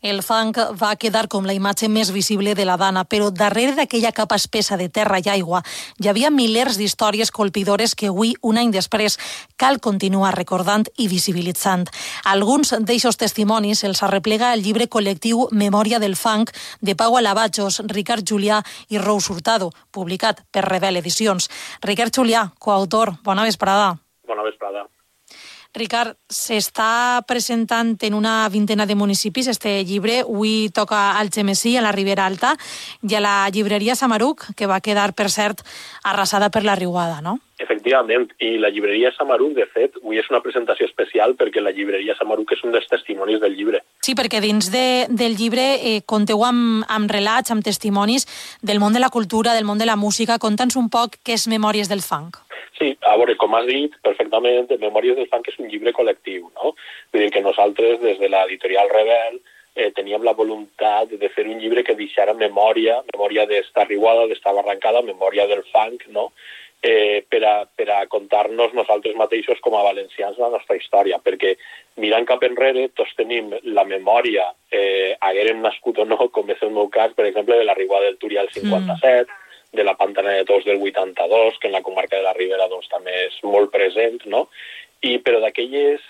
El fang va quedar com la imatge més visible de la dana, però darrere d'aquella capa espessa de terra i aigua hi havia milers d'històries colpidores que avui, un any després, cal continuar recordant i visibilitzant. Alguns d'eixos testimonis els arreplega el llibre col·lectiu Memòria del fang de Pau Alabajos, Ricard Julià i Rous Hurtado, publicat per Rebel Edicions. Ricard Julià, coautor, bona vesprada. Bona vesprada. Ricard, s'està presentant en una vintena de municipis este llibre. Avui toca al Algemesí, a la Ribera Alta, i a la llibreria Samaruc, que va quedar, per cert, arrasada per la riuada, no? Efectivament, i la llibreria Samaruc, de fet, avui és una presentació especial perquè la llibreria Samaruc és un dels testimonis del llibre. Sí, perquè dins del llibre conteu amb relats, amb testimonis del món de la cultura, del món de la música. Conta'ns un poc què és Memòries del fang. Sí, a veure, com has dit perfectament, Memòries del fang és un llibre col·lectiu, no? Vull dir que nosaltres, des de l'editorial Rebel, teníem la voluntat de fer un llibre que deixara memòria d'esta riuada, d'esta barrancada, memòria del fang, no? Per a contar-nos nosaltres mateixos com a valencians la nostra història, perquè mirant cap enrere tots tenim la memòria, haguérem nascut o no, com és el meu cas, per exemple, de la riuada del Túria del 57, de la Pantana de Tous del 82, que en la comarca de la Ribera doncs, també és molt present, no? Però d'aquells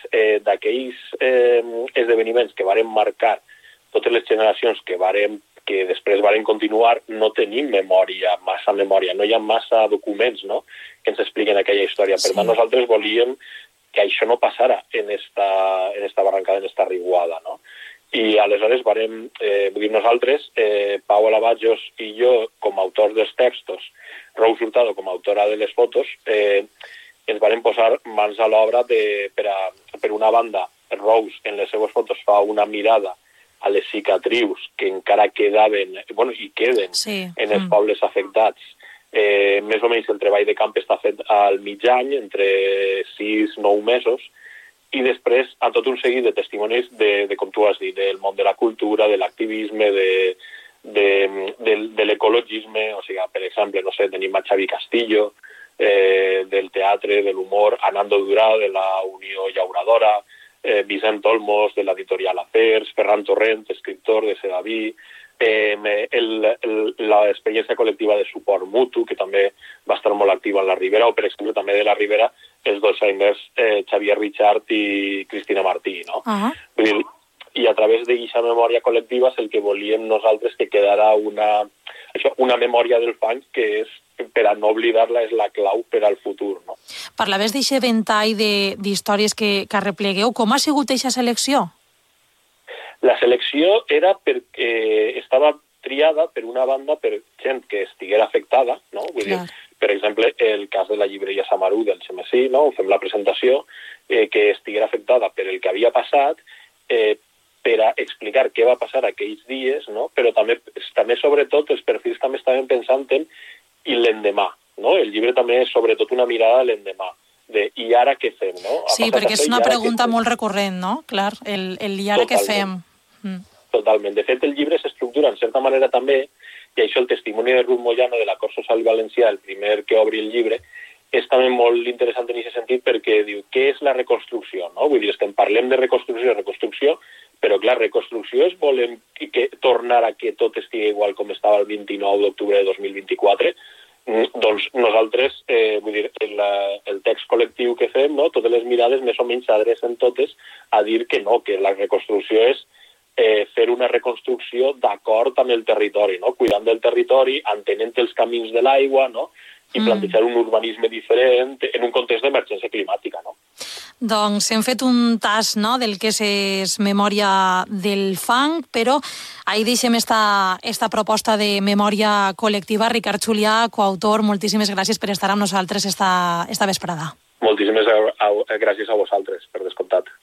esdeveniments que varen marcar totes les generacions que després varen continuar, no tenim massa memòria, no hi ha massa documents, no?, que ens expliquen aquella història. Per tant, nosaltres volíem que això no passara en esta barrancada, en esta riuada, no? I aleshores vull dir, nosaltres, Pau Alabajos i jo, com a autors dels textos, Rous Hurtado com a autora de les fotos, ens vam posar mans a l'obra per una banda, Rous en les seves fotos fa una mirada a les cicatrius que encara quedaven, i queden en els pobles afectats. Més o menys el treball de camp està fet al mig any, entre 6-9 mesos, i després a tot un seguit de testimonis de com tu has dit, del món de la cultura, de l'activisme, de l'ecologisme. O sigui, per exemple, no sé, tenim a Xavi Castillo, del teatre, de l'humor, Anando Durà, de la Unió Llauradora, Vicent Olmos, de l'editorial Afers, Ferran Torrent, escriptor de Sedaví, l'experiència col·lectiva de suport mutu, que també va estar molt activa en la Ribera, o, per exemple, també de la Ribera, els dos Jaimers, Xavier Richard i Cristina Martí, no? Vull dir, i a través d'aquesta memòria col·lectiva és el que volíem nosaltres que quedara una memòria del fang que és, per a no oblidar-la, és la clau per al futur, no? Parlaves d'aquest ventall d'històries que arreplegueu. Com ha sigut aquesta selecció? La selecció era perquè estava triada, per una banda, per gent que estiguera afectada, no? Vull dir, per exemple, el cas de la llibreria Samaruc del Algemesí, no? Fem la presentació, que estiguera afectada per el que havia passat, per a explicar què va passar aquells dies, no? Però també, sobretot, els perfils també estaven pensant en l'endemà, no? El llibre també és, sobretot, una mirada a l'endemà. I ara què fem, no? Sí, perquè és una pregunta molt recurrent, no? Clar, el i ara què fem? Totalment. De fet, el llibre s'estructura, en certa manera, també, i això el testimoni de Ruth Moyano de l'Acord Social Valencià, el primer que obri el llibre, és també molt interessant en aquest sentit perquè diu, què és la reconstrucció, no? Vull dir, que parlem de reconstrucció, però clar, reconstrucció és volem tornar a que tot estigui igual com estava el 29 d'octubre de 2024, doncs nosaltres, vull dir, el text col·lectiu que fem, no, totes les mirades més o menys s'adrecen totes a dir que no, que la reconstrucció és fer una reconstrucció d'acord amb el territori, no? Cuidant del territori, entenent els camins de l'aigua, no? I plantejar un urbanisme diferent en un context d'emergència climàtica, no? Doncs hem fet un tas, no?, del que és Memòria del fang, però ahí deixem esta proposta de memòria col·lectiva. Ricard Julià, coautor, moltíssimes gràcies per estar amb nosaltres esta vesprada. Moltíssimes gràcies a vosaltres, per descomptat.